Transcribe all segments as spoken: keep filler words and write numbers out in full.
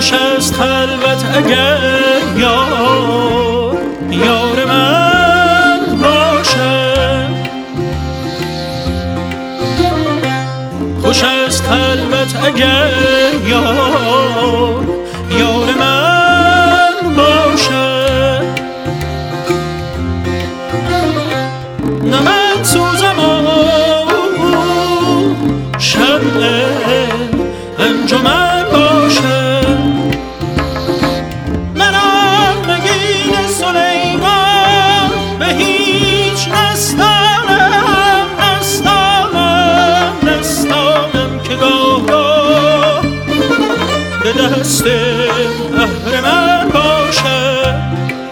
خوش است خلوت اگر یار یار من باشد، خوش است خلوت اگر یار یار من باشد. نه من سوزم و شمع انجمن باشد، منم نگین سلیمان به هیچ نستانم نستانم نستانم که گاه گاه به دست اهرمن باشد.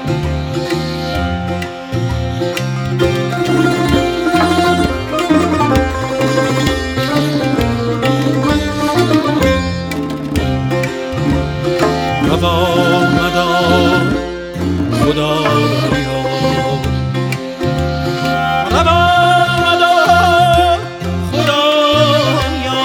روا مدار خدایا، روا مدار خدایا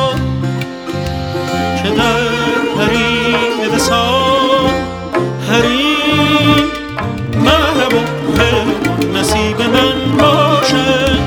که در حریم وصال حریم محرم و نصیب من باشد.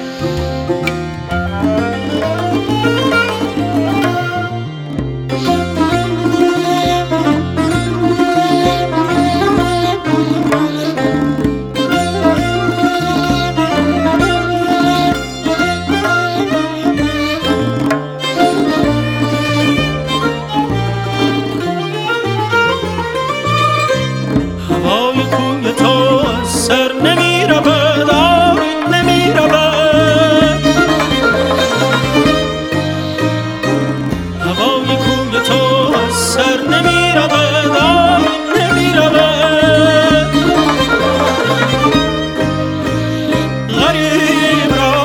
هوای کوی تو از سر نمی رود، آری نمی رود. هوای کوی تو از سر نمی رود، آری نمی رود. غریب را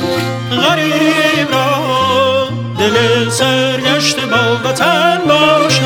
غریب را دل سرگشته با وطن باش.